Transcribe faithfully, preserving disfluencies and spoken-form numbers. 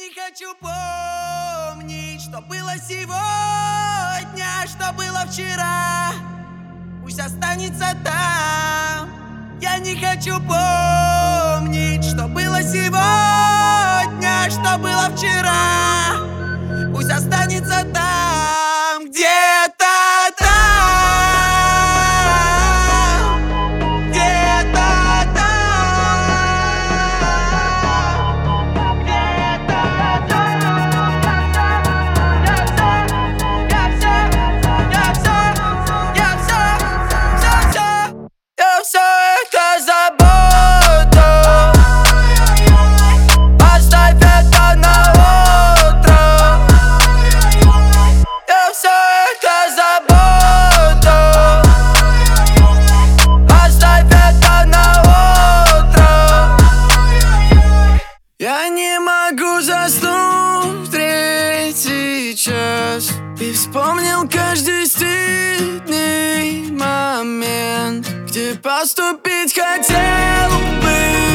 не хочу помнить, что было сегодня, что было вчера. Пусть останется там. Я не хочу помнить, что было сегодня, что было вчера. Пусть останется там, где-то там. Я не могу заснуть в третий час и вспомнил каждый стыдный момент, где поступить хотел бы.